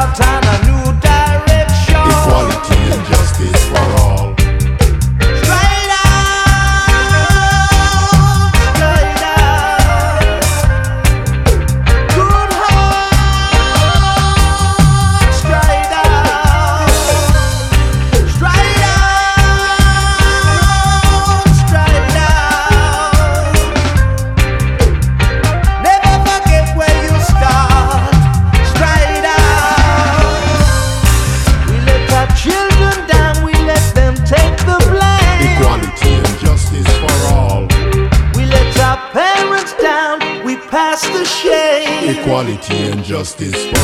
start on a new direction. Equality and justice for all. Straight out, straight out. Good heart, straight out, straight out, straight out. Never forget where you start. Straight out. We let our children down, we let them take the blame. Equality and justice for all. We let our parents down, we pass the shame. Equality and justice for